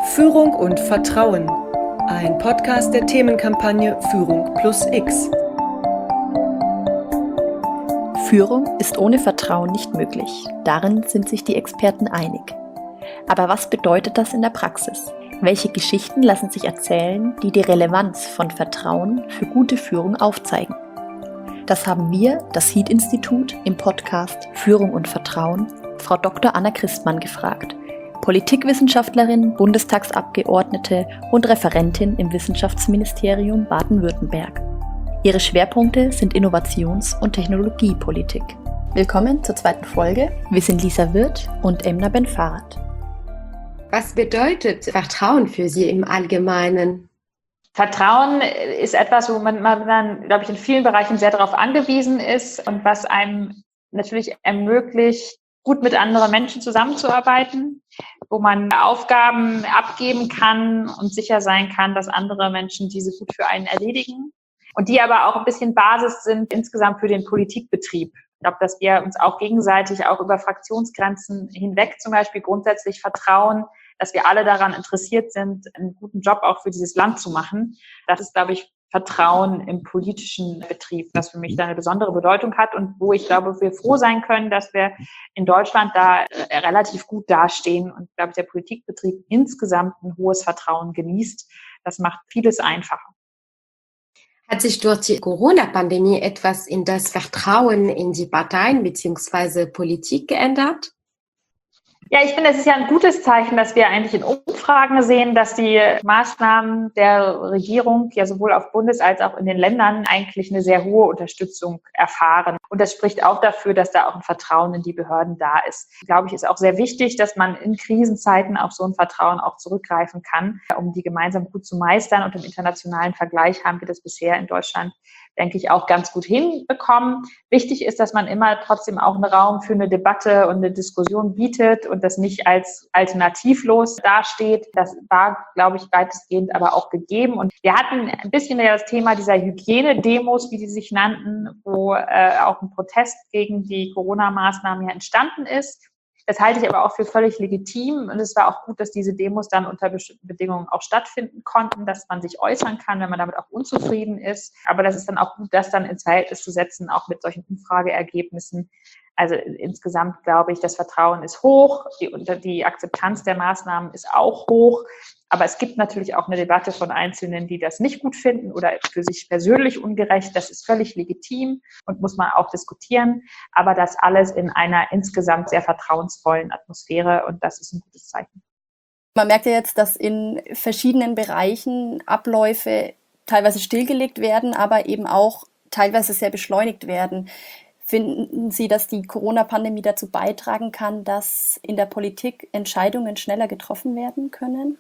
Führung und Vertrauen, ein Podcast der Themenkampagne Führung plus X. Führung ist ohne Vertrauen nicht möglich. Darin sind sich die Experten einig. Aber was bedeutet das in der Praxis? Welche Geschichten lassen sich erzählen, die die Relevanz von Vertrauen für gute Führung aufzeigen? Das haben wir, das HEAT-Institut, im Podcast Führung und Vertrauen, Frau Dr. Anna Christmann gefragt. Politikwissenschaftlerin, Bundestagsabgeordnete und Referentin im Wissenschaftsministerium Baden-Württemberg. Ihre Schwerpunkte sind Innovations- und Technologiepolitik. Willkommen zur zweiten Folge. Wir sind Lisa Wirth und Emna Ben-Farhat. Was bedeutet Vertrauen für Sie im Allgemeinen? Vertrauen ist etwas, wo man dann, glaube ich, in vielen Bereichen sehr darauf angewiesen ist und was einem natürlich ermöglicht, gut mit anderen Menschen zusammenzuarbeiten, wo man Aufgaben abgeben kann und sicher sein kann, dass andere Menschen diese gut für einen erledigen und die aber auch ein bisschen Basis sind insgesamt für den Politikbetrieb. Ich glaube, dass wir uns auch gegenseitig auch über Fraktionsgrenzen hinweg zum Beispiel grundsätzlich vertrauen, dass wir alle daran interessiert sind, einen guten Job auch für dieses Land zu machen. Das ist, glaube ich, Vertrauen im politischen Betrieb, das für mich da eine besondere Bedeutung hat und wo ich glaube, wir froh sein können, dass wir in Deutschland da relativ gut dastehen und, glaube ich, der Politikbetrieb insgesamt ein hohes Vertrauen genießt. Das macht vieles einfacher. Hat sich durch die Corona-Pandemie etwas in das Vertrauen in die Parteien bzw. Politik geändert? Ja, ich finde, es ist ja ein gutes Zeichen, dass wir eigentlich in Umfragen sehen, dass die Maßnahmen der Regierung ja sowohl auf Bundes- als auch in den Ländern eigentlich eine sehr hohe Unterstützung erfahren. Und das spricht auch dafür, dass da auch ein Vertrauen in die Behörden da ist. Glaube ich, ist auch sehr wichtig, dass man in Krisenzeiten auf so ein Vertrauen auch zurückgreifen kann, um die gemeinsam gut zu meistern. Und im internationalen Vergleich haben wir das bisher in Deutschland, denke ich, auch ganz gut hinbekommen. Wichtig ist, dass man immer trotzdem auch einen Raum für eine Debatte und eine Diskussion bietet und das nicht als alternativlos dasteht. Das war, glaube ich, weitestgehend aber auch gegeben. Und wir hatten ein bisschen ja das Thema dieser Hygienedemos, wie die sich nannten, wo auch ein Protest gegen die Corona-Maßnahmen ja entstanden ist. Das halte ich aber auch für völlig legitim und es war auch gut, dass diese Demos dann unter bestimmten Bedingungen auch stattfinden konnten, dass man sich äußern kann, wenn man damit auch unzufrieden ist. Aber das ist dann auch gut, das dann ins Verhältnis zu setzen, auch mit solchen Umfrageergebnissen. Also insgesamt glaube ich, das Vertrauen ist hoch, die Akzeptanz der Maßnahmen ist auch hoch. Aber es gibt natürlich auch eine Debatte von Einzelnen, die das nicht gut finden oder für sich persönlich ungerecht. Das ist völlig legitim und muss man auch diskutieren. Aber das alles in einer insgesamt sehr vertrauensvollen Atmosphäre und das ist ein gutes Zeichen. Man merkt ja jetzt, dass in verschiedenen Bereichen Abläufe teilweise stillgelegt werden, aber eben auch teilweise sehr beschleunigt werden. Finden Sie, dass die Corona-Pandemie dazu beitragen kann, dass in der Politik Entscheidungen schneller getroffen werden können?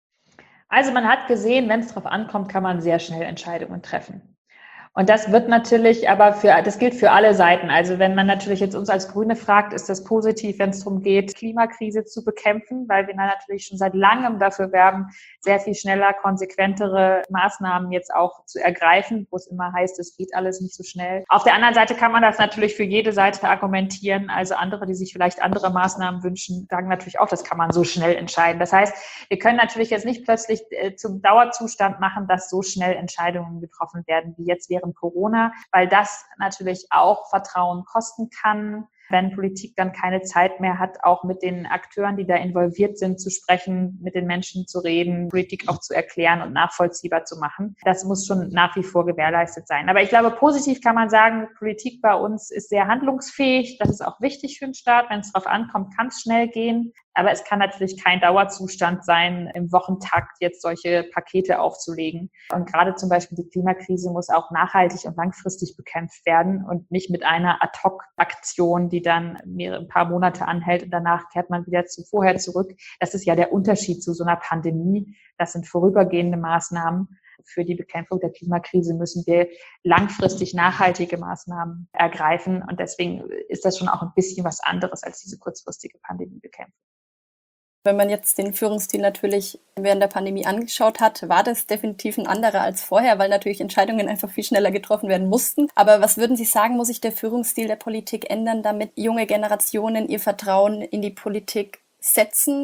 Also man hat gesehen, wenn es darauf ankommt, kann man sehr schnell Entscheidungen treffen. Und das wird natürlich aber das gilt für alle Seiten. Also wenn man natürlich jetzt uns als Grüne fragt, ist das positiv, wenn es darum geht, Klimakrise zu bekämpfen, weil wir natürlich schon seit langem dafür werben, sehr viel schneller, konsequentere Maßnahmen jetzt auch zu ergreifen, wo es immer heißt, es geht alles nicht so schnell. Auf der anderen Seite kann man das natürlich für jede Seite argumentieren. Also andere, die sich vielleicht andere Maßnahmen wünschen, sagen natürlich auch, das kann man so schnell entscheiden. Das heißt, wir können natürlich jetzt nicht plötzlich zum Dauerzustand machen, dass so schnell Entscheidungen getroffen werden, wie jetzt während Corona, weil das natürlich auch Vertrauen kosten kann, wenn Politik dann keine Zeit mehr hat, auch mit den Akteuren, die da involviert sind, zu sprechen, mit den Menschen zu reden, Politik auch zu erklären und nachvollziehbar zu machen. Das muss schon nach wie vor gewährleistet sein. Aber ich glaube, positiv kann man sagen, Politik bei uns ist sehr handlungsfähig. Das ist auch wichtig für den Staat. Wenn es darauf ankommt, kann es schnell gehen. Aber es kann natürlich kein Dauerzustand sein, im Wochentakt jetzt solche Pakete aufzulegen. Und gerade zum Beispiel die Klimakrise muss auch nachhaltig und langfristig bekämpft werden und nicht mit einer Ad-hoc-Aktion, die dann ein paar Monate anhält und danach kehrt man wieder vorher zurück. Das ist ja der Unterschied zu so einer Pandemie. Das sind vorübergehende Maßnahmen. Für die Bekämpfung der Klimakrise müssen wir langfristig nachhaltige Maßnahmen ergreifen. Und deswegen ist das schon auch ein bisschen was anderes als diese kurzfristige Pandemiebekämpfung. Wenn man jetzt den Führungsstil natürlich während der Pandemie angeschaut hat, war das definitiv ein anderer als vorher, weil natürlich Entscheidungen einfach viel schneller getroffen werden mussten. Aber was würden Sie sagen, muss sich der Führungsstil der Politik ändern, damit junge Generationen ihr Vertrauen in die Politik setzen,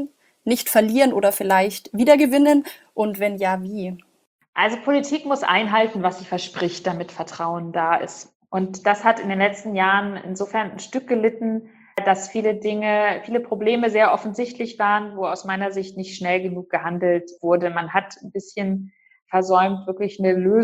nicht verlieren oder vielleicht wiedergewinnen? Und wenn ja, wie? Also Politik muss einhalten, was sie verspricht, damit Vertrauen da ist. Und das hat in den letzten Jahren insofern ein Stück gelitten, dass viele Probleme sehr offensichtlich waren, wo aus meiner Sicht nicht schnell genug gehandelt wurde. Man hat ein bisschen versäumt, wirklich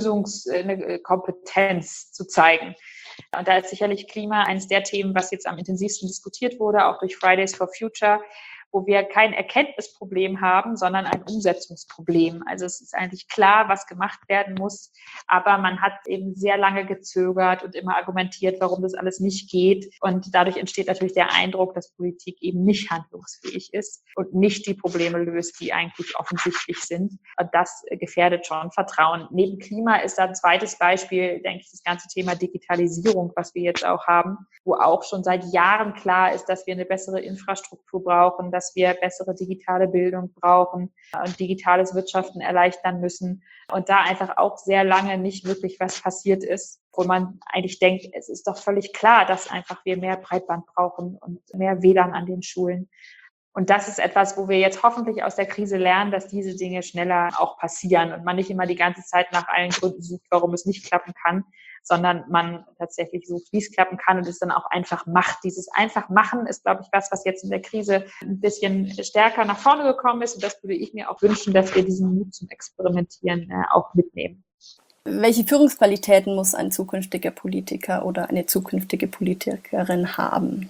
eine Kompetenz zu zeigen. Und da ist sicherlich Klima eines der Themen, was jetzt am intensivsten diskutiert wurde, auch durch Fridays for Future, wo wir kein Erkenntnisproblem haben, sondern ein Umsetzungsproblem. Also es ist eigentlich klar, was gemacht werden muss, aber man hat eben sehr lange gezögert und immer argumentiert, warum das alles nicht geht. Und dadurch entsteht natürlich der Eindruck, dass Politik eben nicht handlungsfähig ist und nicht die Probleme löst, die eigentlich offensichtlich sind. Und das gefährdet schon Vertrauen. Neben Klima ist da ein zweites Beispiel, denke ich, das ganze Thema Digitalisierung, was wir jetzt auch haben, wo auch schon seit Jahren klar ist, dass wir eine bessere Infrastruktur brauchen, dass wir bessere digitale Bildung brauchen und digitales Wirtschaften erleichtern müssen. Und da einfach auch sehr lange nicht wirklich was passiert ist, wo man eigentlich denkt, es ist doch völlig klar, dass einfach wir mehr Breitband brauchen und mehr WLAN an den Schulen. Und das ist etwas, wo wir jetzt hoffentlich aus der Krise lernen, dass diese Dinge schneller auch passieren und man nicht immer die ganze Zeit nach allen Gründen sucht, warum es nicht klappen kann, sondern man tatsächlich sucht, wie es klappen kann und es dann auch einfach macht. Dieses einfach machen ist, glaube ich, was jetzt in der Krise ein bisschen stärker nach vorne gekommen ist. Und das würde ich mir auch wünschen, dass wir diesen Mut zum Experimentieren auch mitnehmen. Welche Führungsqualitäten muss ein zukünftiger Politiker oder eine zukünftige Politikerin haben?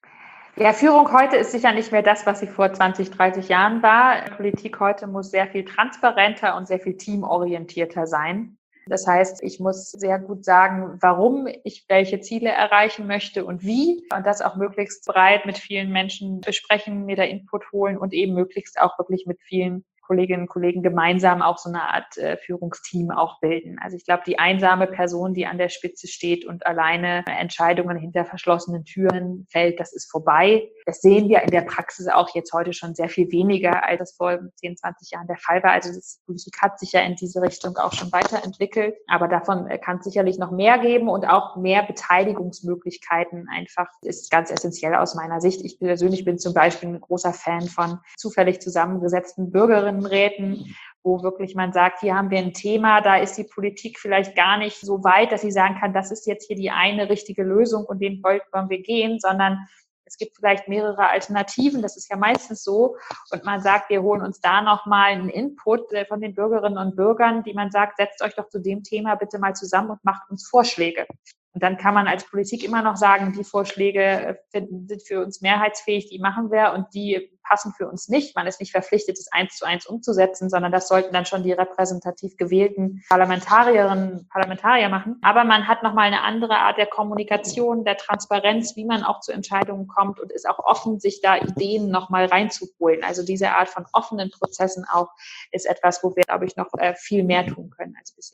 Ja, Führung heute ist sicher nicht mehr das, was sie vor 20, 30 Jahren war. Politik heute muss sehr viel transparenter und sehr viel teamorientierter sein. Das heißt, ich muss sehr gut sagen, warum ich welche Ziele erreichen möchte und wie. Und das auch möglichst breit mit vielen Menschen besprechen, mir da Input holen und eben möglichst auch wirklich mit vielen Kolleginnen und Kollegen gemeinsam auch so eine Art Führungsteam auch bilden. Also ich glaube, die einsame Person, die an der Spitze steht und alleine Entscheidungen hinter verschlossenen Türen fällt, das ist vorbei. Das sehen wir in der Praxis auch jetzt heute schon sehr viel weniger, als das vor 10, 20 Jahren der Fall war. Also die Politik hat sich ja in diese Richtung auch schon weiterentwickelt. Aber davon kann es sicherlich noch mehr geben und auch mehr Beteiligungsmöglichkeiten einfach ist ganz essentiell aus meiner Sicht. Ich persönlich bin zum Beispiel ein großer Fan von zufällig zusammengesetzten Bürgerinnenräten, wo wirklich man sagt, hier haben wir ein Thema, da ist die Politik vielleicht gar nicht so weit, dass sie sagen kann, das ist jetzt hier die eine richtige Lösung und den wollen wir gehen, sondern es gibt vielleicht mehrere Alternativen, das ist ja meistens so. Und man sagt, wir holen uns da nochmal einen Input von den Bürgerinnen und Bürgern, die man sagt, setzt euch doch zu dem Thema bitte mal zusammen und macht uns Vorschläge. Und dann kann man als Politik immer noch sagen, die Vorschläge sind für uns mehrheitsfähig, die machen wir und die passen für uns nicht. Man ist nicht verpflichtet, es 1:1 umzusetzen, sondern das sollten dann schon die repräsentativ gewählten Parlamentarierinnen und Parlamentarier machen. Aber man hat nochmal eine andere Art der Kommunikation, der Transparenz, wie man auch zu Entscheidungen kommt und ist auch offen, sich da Ideen nochmal reinzuholen. Also diese Art von offenen Prozessen auch ist etwas, wo wir, glaube ich, noch viel mehr tun können als bisher.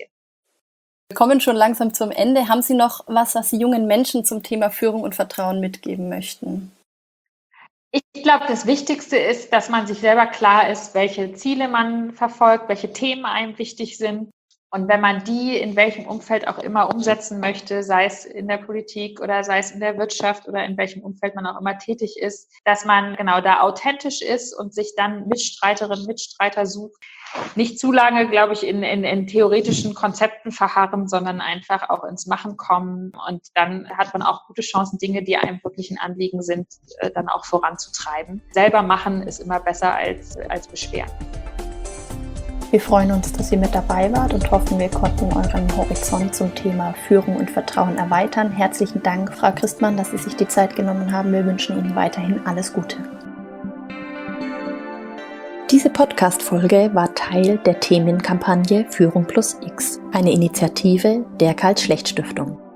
Wir kommen schon langsam zum Ende. Haben Sie noch was Sie jungen Menschen zum Thema Führung und Vertrauen mitgeben möchten? Ich glaube, das Wichtigste ist, dass man sich selber klar ist, welche Ziele man verfolgt, welche Themen einem wichtig sind. Und wenn man die in welchem Umfeld auch immer umsetzen möchte, sei es in der Politik oder sei es in der Wirtschaft oder in welchem Umfeld man auch immer tätig ist, dass man genau da authentisch ist und sich dann Mitstreiterinnen, Mitstreiter sucht. Nicht zu lange, glaube ich, in theoretischen Konzepten verharren, sondern einfach auch ins Machen kommen. Und dann hat man auch gute Chancen, Dinge, die einem wirklich ein Anliegen sind, dann auch voranzutreiben. Selber machen ist immer besser als beschweren. Wir freuen uns, dass ihr mit dabei wart und hoffen, wir konnten euren Horizont zum Thema Führung und Vertrauen erweitern. Herzlichen Dank, Frau Christmann, dass Sie sich die Zeit genommen haben. Wir wünschen Ihnen weiterhin alles Gute. Diese Podcast-Folge war Teil der Themenkampagne Führung plus X, eine Initiative der Karl-Schlecht-Stiftung.